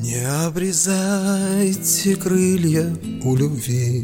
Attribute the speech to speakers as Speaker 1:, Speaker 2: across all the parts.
Speaker 1: Не обрезайте крылья у любви,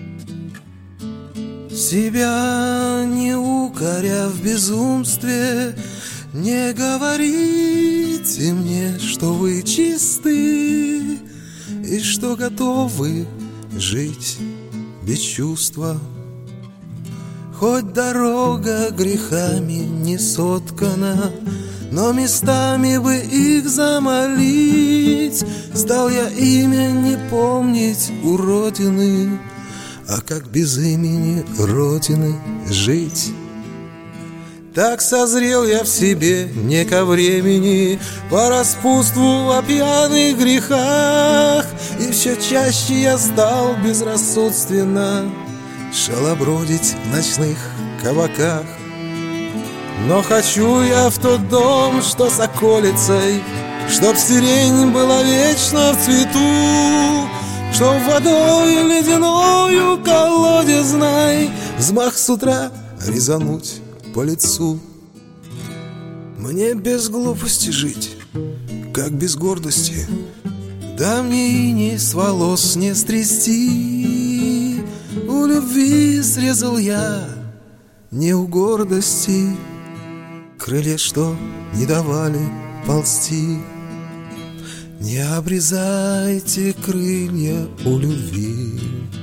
Speaker 1: себя не укоря в безумстве. Не говорите мне, что вы чисты и что готовы жить без чувства. Хоть дорога грехами не соткана, но местами бы их замолить. Стал я имя не помнить у Родины, а как без имени Родины жить? Так созрел я в себе не ко времени, по распутству о пьяных грехах, и все чаще я стал безрассудственно шалобродить в ночных кабаках. Но хочу я в тот дом, что с околицей, чтоб сирень была вечно в цвету, чтоб водой ледяною колодезной взмах с утра резануть по лицу. Мне без глупости жить, как без гордости, да мне и не с волос не стрясти. У любви срезал я не у гордости крылья, что не давали ползти. Не обрезайте крылья у любви,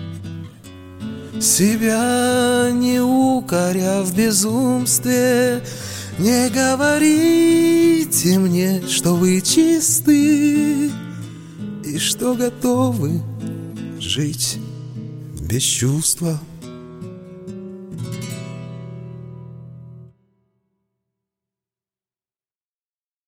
Speaker 1: себя не укоря в безумстве. Не говорите мне, что вы чисты и что готовы жить без чувства.